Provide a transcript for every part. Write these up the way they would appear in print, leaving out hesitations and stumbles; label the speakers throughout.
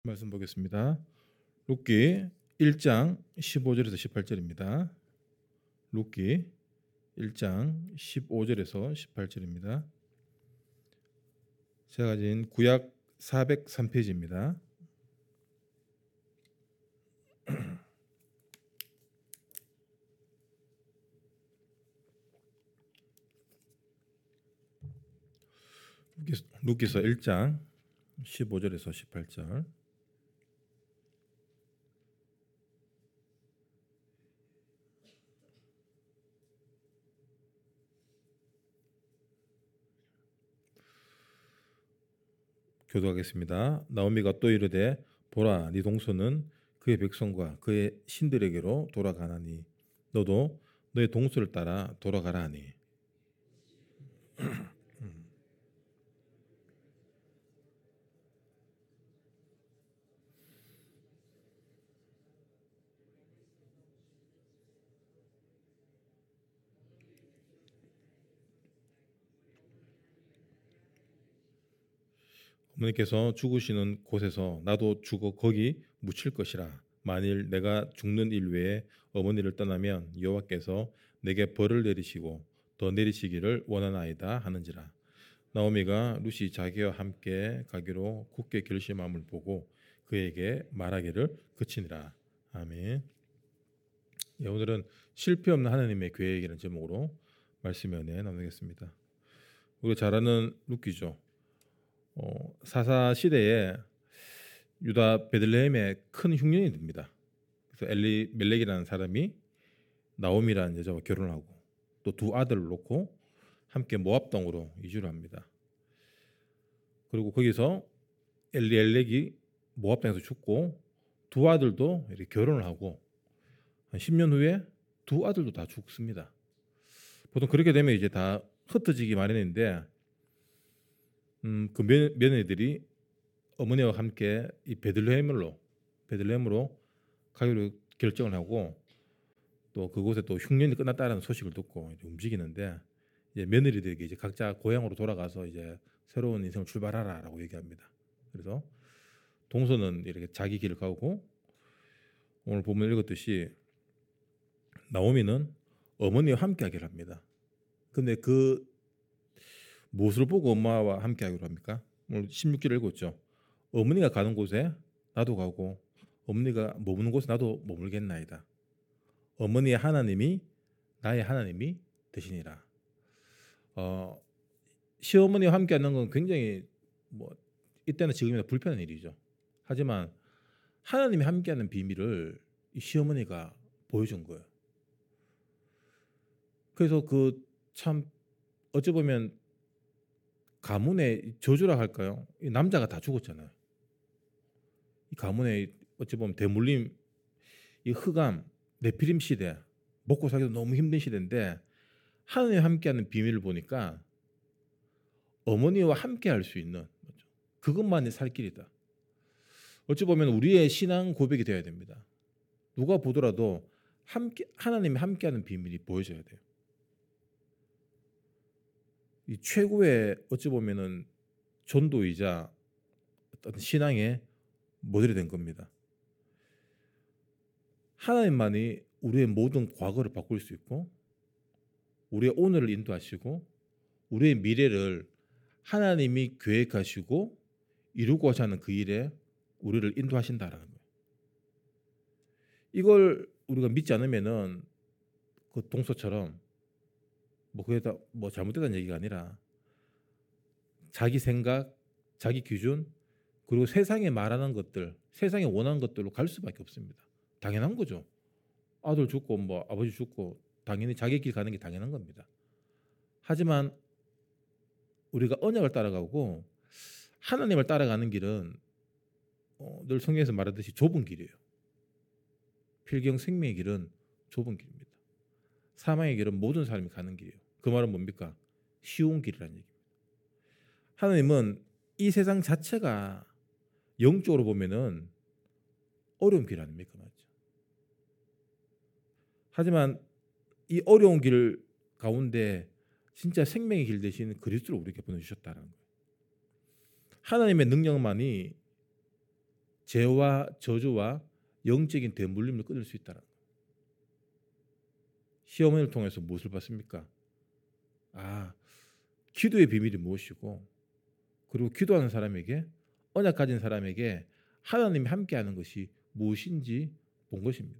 Speaker 1: 말씀 보겠습니다. 룻기 1장 15절에서 18절입니다. 룻기 1장 15절에서 18절입니다. 제가 가진 구약 403페이지입니다. 룻기서 1장 15절에서 18절. 교도하겠습니다. 나오미가 또 이르되 보라, 네 동서는 그의 백성과 그의 신들에게로 돌아가나니 너도 너의 동서를 따라 돌아가라 하니. 어머니께서 죽으시는 곳에서 나도 죽어 거기 묻힐 것이라. 만일 내가 죽는 일 외에 어머니를 떠나면 여호와께서 내게 벌을 내리시고 더 내리시기를 원하나이다 하는지라. 나오미가 룻이 자기와 함께 가기로 굳게 결심함을 보고 그에게 말하기를 그치니라. 아멘. 예, 오늘은 실패 없는 하나님의 계획이라는 제목으로 말씀 연애 나누겠습니다. 우리가 잘 아는 룻기죠. 사사 시대에 유다 베들레헴에 큰 흉년이 됩니다. 그래서 엘리멜렉이라는 사람이 나오미라는 여자와 결혼하고 또 두 아들을 놓고 함께 모압 땅으로 이주를 합니다. 그리고 거기서 엘리엘렉이 모압 땅에서 죽고 두 아들도 이렇게 결혼을 하고 한 10년 후에 두 아들도 다 죽습니다. 보통 그렇게 되면 이제 다 흩어지기 마련인데 그 며느리들이 어머니와 함께 이 베들레헴으로 가기로 결정을 하고 또 그곳에 또 흉년이 끝났다는 소식을 듣고 이제 움직이는데 이제 며느리들에게 이제 각자 고향으로 돌아가서 이제 새로운 인생을 출발하라라고 얘기합니다. 그래서 동서는 이렇게 자기 길을 가고 오늘 본문 읽었듯이 나오미는 어머니와 함께 하기로 합니다. 근데 그 무엇을 보고 엄마와 함께 하기로 합니까? 오늘 16절을 읽었죠. 어머니가 가는 곳에 나도 가고 어머니가 머무는 곳에 나도 머물겠나이다. 어머니의 하나님이 나의 하나님이 되시니라. 시어머니와 함께 하는 건 굉장히 이때는 지금이나 불편한 일이죠. 하지만 하나님이 함께하는 비밀을 이 시어머니가 보여준 거예요. 그래서 그 참 어찌 보면 가문의 저주라 할까요? 이 남자가 다 죽었잖아요. 이 가문의 어찌 보면 대물림, 이 흑암, 네피림 시대, 먹고 살기도 너무 힘든 시대인데 하나님이 함께하는 비밀을 보니까 어머니와 함께할 수 있는 그것만이 살 길이다. 어찌 보면 우리의 신앙 고백이 되어야 됩니다. 누가 보더라도 하나님이 함께하는 비밀이 보여져야 돼요. 이 최고의 어찌 보면은 전도이자 어떤 신앙의 모델이 된 겁니다. 하나님만이 우리의 모든 과거를 바꿀 수 있고 우리의 오늘을 인도하시고 우리의 미래를 하나님이 계획하시고 이루고자 하는 그 일에 우리를 인도하신다라는 거예요. 이걸 우리가 믿지 않으면은 그 동서처럼 그게 다 잘못됐다는 얘기가 아니라 자기 생각, 자기 기준 그리고 세상에 말하는 것들, 세상에 원하는 것들로 갈 수밖에 없습니다. 당연한 거죠. 아들 죽고 아버지 죽고 당연히 자기 길 가는 게 당연한 겁니다. 하지만 우리가 언약을 따라가고 하나님을 따라가는 길은 늘 성경에서 말하듯이 좁은 길이에요. 필경 생명의 길은 좁은 길입니다. 사망의 길은 모든 사람이 가는 길이에요. 그 말은 뭡니까? 쉬운 길이라는 얘기입니다. 하나님은 이 세상 자체가 영적으로 보면은 어려운 길 아닙니까? 맞죠? 하지만 이 어려운 길 가운데 진짜 생명의 길 대신 그리스도를 우리에게 보내주셨다는 거예요. 하나님의 능력만이 죄와 저주와 영적인 대물림을 끊을 수 있다는 거예요. 시어머니를 통해서 무엇을 받습니까? 기도의 비밀이 무엇이고, 그리고 기도하는 사람에게, 언약 가진 사람에게 하나님이 함께하는 것이 무엇인지 본 것입니다.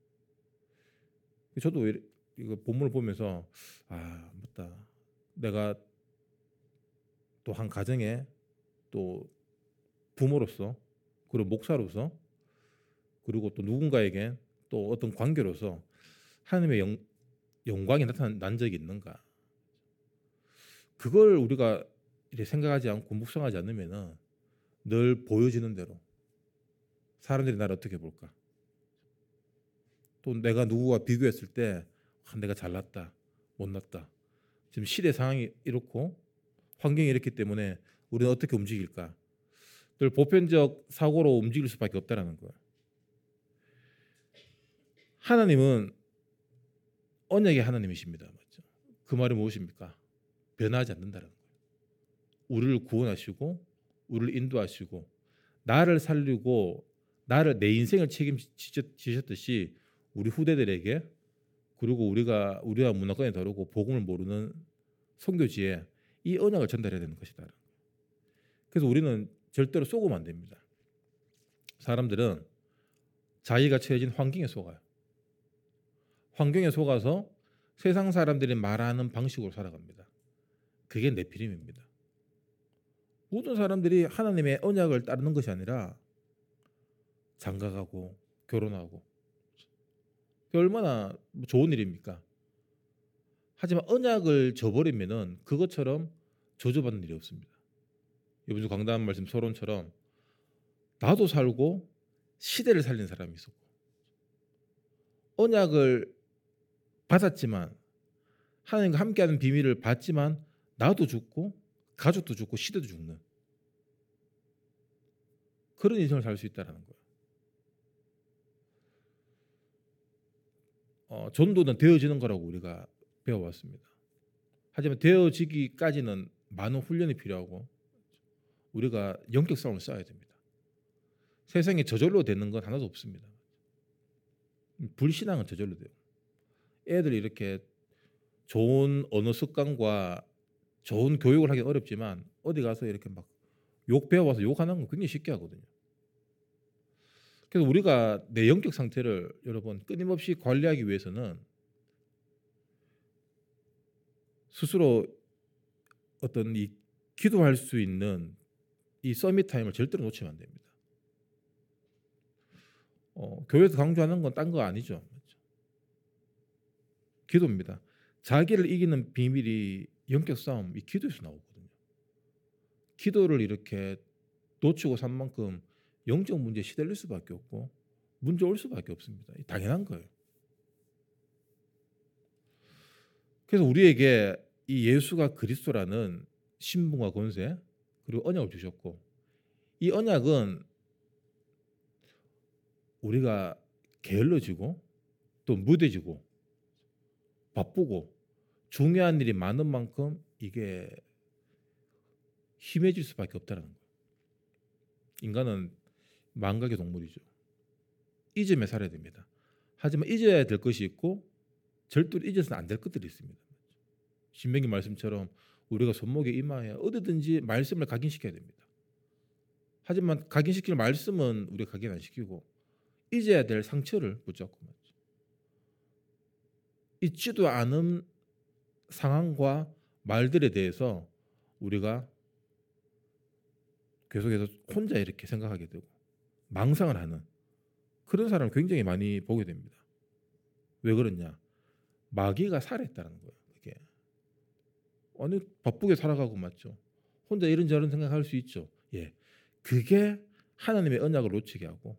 Speaker 1: 저도 이거 본문을 보면서 맞다. 내가 또 한 가정에 또 부모로서, 그리고 목사로서, 그리고 또 누군가에게 또 어떤 관계로서 하나님의 영광이 나타난 적이 있는가? 그걸 우리가 이렇게 생각하지 않고 묵상하지 않으면은 늘 보여지는 대로 사람들이 나를 어떻게 볼까? 또 내가 누구와 비교했을 때 내가 잘났다, 못났다. 지금 시대 상황이 이렇고 환경이 이렇기 때문에 우리는 어떻게 움직일까? 늘 보편적 사고로 움직일 수밖에 없다라는 거예요. 하나님은 언약의 하나님이십니다. 맞죠? 그 말이 무엇입니까? 변하지 않는다는 거예요. 우리를 구원하시고 우리를 인도하시고 나를 살리고 나를 내 인생을 책임지셨듯이 우리 후대들에게, 그리고 우리와 문화권이 다르고 복음을 모르는 선교지에 이 언약을 전달해야 되는 것이다. 그래서 우리는 절대로 속으면 안 됩니다. 사람들은 자기가 처해진 환경에 속아요. 환경에 속아서 세상 사람들이 말하는 방식으로 살아갑니다. 그게 네피림입니다. 모든 사람들이 하나님의 언약을 따르는 것이 아니라 장가가고 결혼하고, 그게 얼마나 좋은 일입니까? 하지만 언약을 저버리면은 그것처럼 저주받는 일이 없습니다. 이번 주 강단 말씀 서론처럼 나도 살고 시대를 살린 사람이 있었고, 언약을 받았지만 하나님과 함께하는 비밀을 받지만 나도 죽고 가족도 죽고 시대도 죽는 그런 인생을 살 수 있다는 거예요. 전도는 되어지는 거라고 우리가 배워왔습니다. 하지만 되어지기까지는 많은 훈련이 필요하고 우리가 영적 싸움을 싸워야 됩니다. 세상에 저절로 되는 건 하나도 없습니다. 불신앙은 저절로 돼요. 애들이 이렇게 좋은 언어 습관과 좋은 교육을 하기 어렵지만 어디 가서 이렇게 막 욕 배워와서 욕하는 건 굉장히 쉽게 하거든요. 그래서 우리가 내 영적 상태를 여러분 끊임없이 관리하기 위해서는 스스로 어떤 이 기도할 수 있는 이 서밋 타임을 절대로 놓치면 안 됩니다. 교회에서 강조하는 건 딴 거 아니죠. 기도입니다. 자기를 이기는 비밀이 영적 싸움, 이 기도에서 나오거든요. 기도를 이렇게 놓치고 산 만큼 영적 문제에 시달릴 수밖에 없고 문제 올 수밖에 없습니다. 당연한 거예요. 그래서 우리에게 이 예수가 그리스도라는 신분과 권세 그리고 언약을 주셨고, 이 언약은 우리가 게을러지고 또 무뎌지고 바쁘고 중요한 일이 많은 만큼 이게 힘해질 수밖에 없다는 거예요. 인간은 망각의 동물이죠. 잊으며 살아야 됩니다. 하지만 잊어야 될 것이 있고 절대로 잊어서는 안 될 것들이 있습니다. 신명기 말씀처럼 우리가 손목에 이마에 어디든지 말씀을 각인시켜야 됩니다. 하지만 각인시킬 말씀은 우리가 각인 안 시키고 잊어야 될 상처를 붙잡고 맞죠. 잊지도 않은 상황과 말들에 대해서 우리가 계속해서 혼자 이렇게 생각하게 되고 망상을 하는 그런 사람을 굉장히 많이 보게 됩니다. 왜 그러냐? 마귀가 살아있다는 거예요. 그게 아니 바쁘게 살아가고 맞죠. 혼자 이런저런 생각할 수 있죠. 예, 그게 하나님의 언약을 놓치게 하고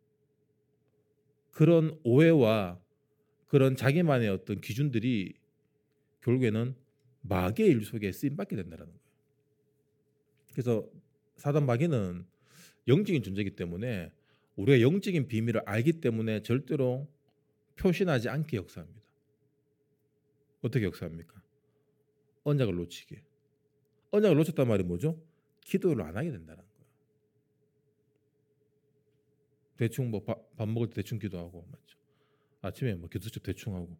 Speaker 1: 그런 오해와 그런 자기만의 어떤 기준들이 결국에는 마귀의 일 속에 쓰임받게 된다는 거예요. 그래서 사단 마귀는 영적인 존재이기 때문에 우리가 영적인 비밀을 알기 때문에 절대로 표신하지 않게 역사합니다. 어떻게 역사합니까? 언약을 놓치게. 언약을 놓쳤단 말이 뭐죠? 기도를 안 하게 된다는 거예요. 대충 뭐 밥 먹을 때 대충 기도하고 맞죠. 아침에 뭐 기도 좀 대충 하고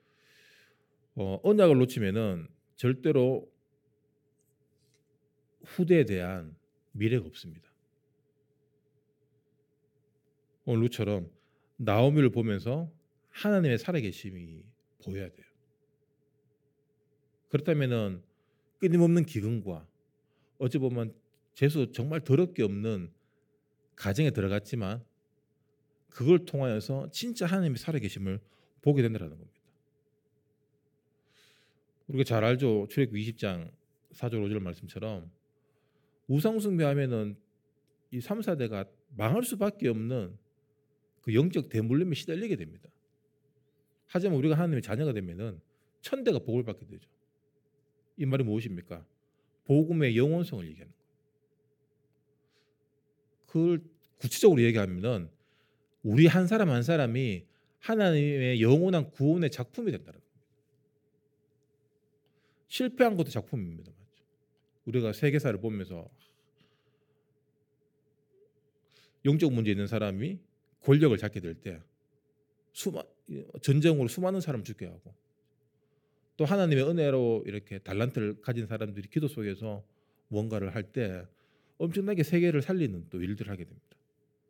Speaker 1: 언약을 놓치면은 절대로 후대에 대한 미래가 없습니다. 오늘 루처럼 나오미를 보면서 하나님의 살아계심이 보여야 돼요. 그렇다면은 끊임없는 기근과 어찌 보면 재수 정말 더럽게 없는 가정에 들어갔지만 그걸 통하여서 진짜 하나님의 살아계심을 보게 된다는 겁니다. 우리가 잘 알죠. 출애굽기 20장 4절 5절 말씀처럼 우상 숭배하면은 이 3, 4대가 망할 수밖에 없는 그 영적 대물림에 시달리게 됩니다. 하지만 우리가 하나님의 자녀가 되면은 천대가 복을 받게 되죠. 이 말이 무엇입니까? 복음의 영원성을 얘기하는 거예요. 그걸 구체적으로 얘기하면은 우리 한 사람 한 사람이 하나님의 영원한 구원의 작품이 된다는 겁니다. 실패한 것도 작품입니다. 맞죠? 우리가 세계사를 보면서 영적 문제 있는 사람이 권력을 잡게 될 때 전쟁으로 수많은 사람을 죽게 하고 또 하나님의 은혜로 이렇게 달란트를 가진 사람들이 기도 속에서 뭔가를 할 때 엄청나게 세계를 살리는 또 일들을 하게 됩니다.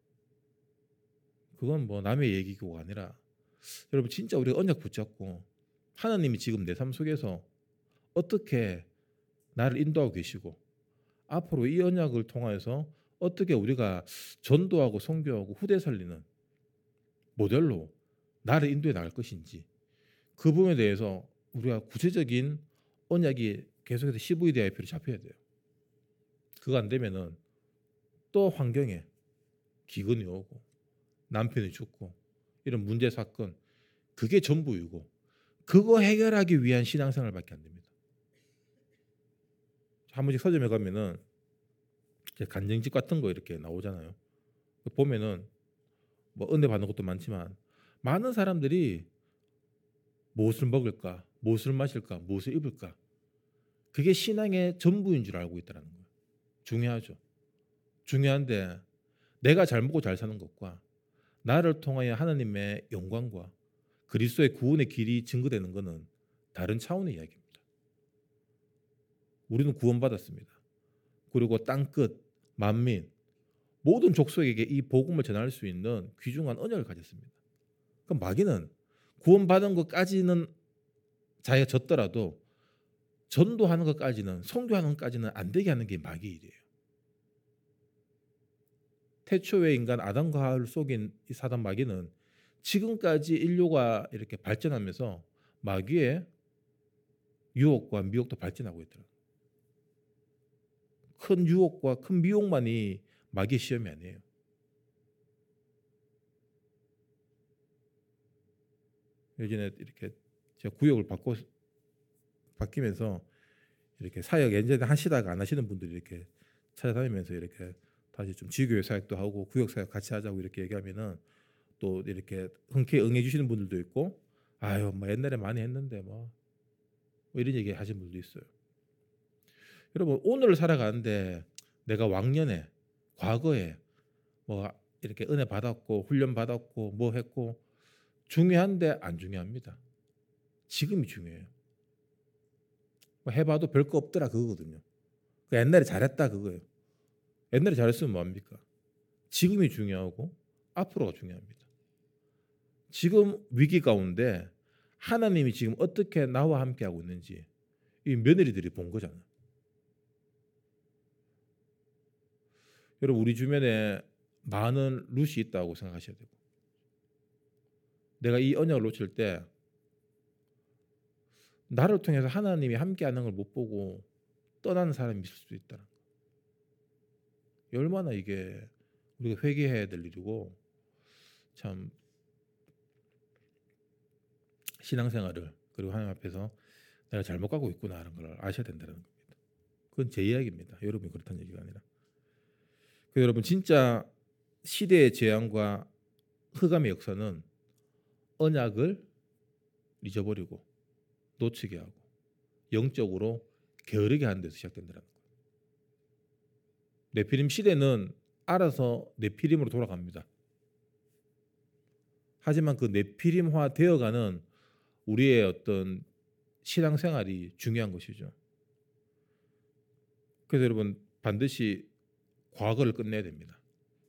Speaker 1: 그건 뭐 남의 얘기가 아니라 여러분 진짜 우리가 언약 붙잡고 하나님이 지금 내 삶 속에서 어떻게 나를 인도하고 계시고 앞으로 이 언약을 통해서 어떻게 우리가 전도하고 선교하고 후대 살리는 모델로 나를 인도해 나갈 것인지 그 부분에 대해서 우리가 구체적인 언약이 계속해서 CVDIP로 잡혀야 돼요. 그거 안 되면은 또 환경에 기근이 오고 남편이 죽고 이런 문제 사건 그게 전부이고 그거 해결하기 위한 신앙생활밖에 안 됩니다. 한 번씩 서점에 가면은 간증집 같은 거 이렇게 나오잖아요. 보면은 뭐 은혜 받는 것도 많지만 많은 사람들이 무엇을 먹을까, 무엇을 마실까, 무엇을 입을까 그게 신앙의 전부인 줄 알고 있다는 거예요. 중요하죠. 중요한데 내가 잘 먹고 잘 사는 것과 나를 통하여 하나님의 영광과 그리스도의 구원의 길이 증거되는 것은 다른 차원의 이야기입니다. 우리는 구원받았습니다. 그리고 땅끝, 만민, 모든 족속에게 이 복음을 전할 수 있는 귀중한 언약을 가졌습니다. 그럼 마귀는 구원받은 것까지는 자기가 졌더라도 전도하는 것까지는 선교하는 것까지는 안 되게 하는 게 마귀의 일이에요. 태초의 인간 아담과 하와를 속인 이 사단 마귀는 지금까지 인류가 이렇게 발전하면서 마귀의 유혹과 미혹도 발전하고 있더라고요. 큰 유혹과 큰 미혹만이 마귀의 시험이 아니에요. 예전에 이렇게 제가 구역을 바뀌면서 이렇게 사역 예전에 하시다가 안 하시는 분들이 이렇게 찾아다니면서 이렇게 다시 좀 지교회 사역도 하고 구역 사역 같이 하자고 이렇게 얘기하면은 또 이렇게 흔쾌히 응해 주시는 분들도 있고 아유 뭐 옛날에 많이 했는데 뭐 이런 얘기 하시는 분도 있어요. 여러분 오늘을 살아가는데 내가 왕년에 과거에 뭐 이렇게 은혜 받았고 훈련 받았고 뭐 했고 중요한데 안 중요합니다. 지금이 중요해요. 뭐 해봐도 별거 없더라 그거거든요. 옛날에 잘했다 그거예요. 옛날에 잘했으면 뭐합니까? 지금이 중요하고 앞으로가 중요합니다. 지금 위기 가운데 하나님이 지금 어떻게 나와 함께 하고 있는지 이 며느리들이 본 거잖아요. 여러분 우리 주변에 많은 룻이 있다고 생각하셔야 되고 내가 이 언약을 놓칠 때 나를 통해서 하나님이 함께하는 걸 못 보고 떠나는 사람이 있을 수도 있다는 거예요. 얼마나 이게 우리가 회개해야 될 일이고 참 신앙생활을 그리고 하나님 앞에서 내가 잘못 가고 있구나 하는 걸 아셔야 된다는 겁니다. 그건 제 이야기입니다. 여러분이 그렇다는 얘기가 아니라. 그래서 여러분 진짜 시대의 재앙과 흑암의 역사는 언약을 잊어버리고 놓치게 하고 영적으로 게으르게 하는 데서 시작된다는 거예요. 네피림 시대는 알아서 네피림으로 돌아갑니다. 하지만 그 네피림화 되어가는 우리의 어떤 신앙생활이 중요한 것이죠. 그래서 여러분 반드시 과거를 끝내야 됩니다.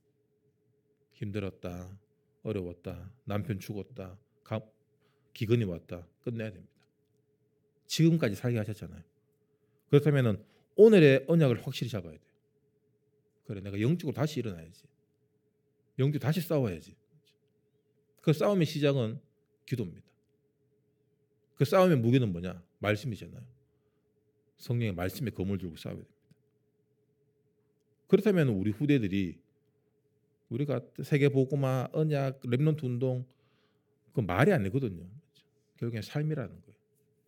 Speaker 1: 힘들었다, 어려웠다, 남편 죽었다, 기근이 왔다, 끝내야 됩니다. 지금까지 살게 하셨잖아요. 그렇다면 오늘의 언약을 확실히 잡아야 돼요. 그래, 내가 영적으로 다시 일어나야지. 영적으로 다시 싸워야지. 그 싸움의 시작은 기도입니다. 그 싸움의 무기는 뭐냐? 말씀이잖아요. 성령의 말씀의 검을 들고 싸워야 됩니다. 그렇다면 우리 후대들이 우리가 세계복음화, 언약, 렘넌트 운동 그 말이 안 되거든요. 결국엔 삶이라는 거예요.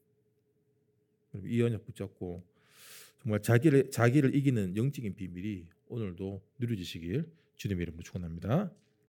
Speaker 1: 이 언약 붙잡고 정말 자기를 이기는 영적인 비밀이 오늘도 누려지시길 주님의 이름으로 축원합니다.